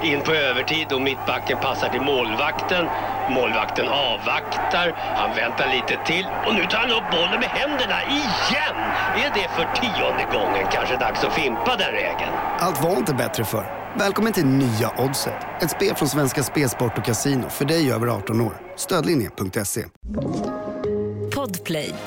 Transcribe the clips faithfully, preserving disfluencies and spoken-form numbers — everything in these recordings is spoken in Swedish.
In på övertid och mittbacken passar till målvakten. Målvakten avvaktar. Han väntar lite till. Och nu tar han upp bollen med händerna igen. Är det för tionde gången kanske dags att fimpa den regeln? Allt var inte bättre för. Välkommen till nya Oddset. Ett spel från Svenska Spelsport och Casino för dig över arton år. Stödlinje punkt se. Podplay.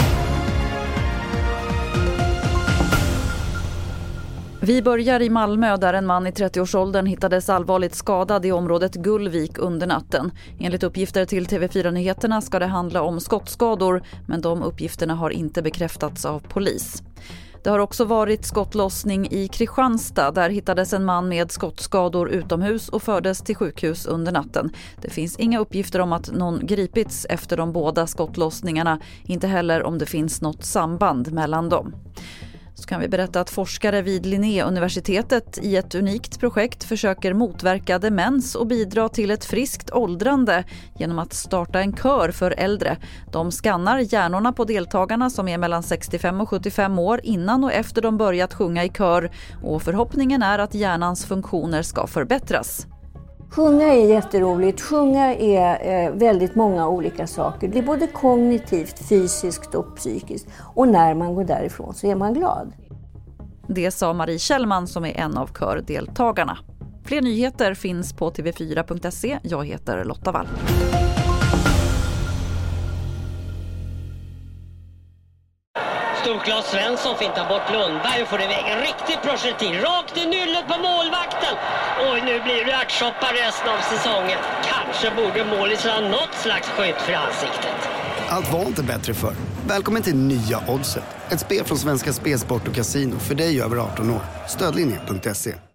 Vi börjar i Malmö där en man i trettioårsåldern hittades allvarligt skadad i området Gullvik under natten. Enligt uppgifter till T V fyra-nyheterna ska det handla om skottskador, men de uppgifterna har inte bekräftats av polis. Det har också varit skottlossning i Kristianstad. Där hittades en man med skottskador utomhus och fördes till sjukhus under natten. Det finns inga uppgifter om att någon gripits efter de båda skottlossningarna, inte heller om det finns något samband mellan dem. Så kan vi berätta att forskare vid Linnéuniversitetet i ett unikt projekt försöker motverka demens och bidra till ett friskt åldrande genom att starta en kör för äldre. De skannar hjärnorna på deltagarna som är mellan sextiofem och sjuttiofem år innan och efter de börjat sjunga i kör, och förhoppningen är att hjärnans funktioner ska förbättras. Sjunga är jätteroligt. Sjunga är eh, väldigt många olika saker. Det är både kognitivt, fysiskt och psykiskt. Och när man går därifrån så är man glad. Det sa Marie Kjellman som är en av kördeltagarna. Fler nyheter finns på t v fyra punkt se. Jag heter Lotta Wall. Storklas Svensson fintar bort Lundberg och får iväg en riktig projektil rakt i nyllet på målvakten. Oj, nu blir det ärtsoppa resten av säsongen. Kanske borde målisen ha något slags skydd för ansiktet. Allt var inte bättre för. Välkommen till nya Oddset. Ett spel från Svenska Spelsport och Casino för dig över arton år. Stödlinje punkt se.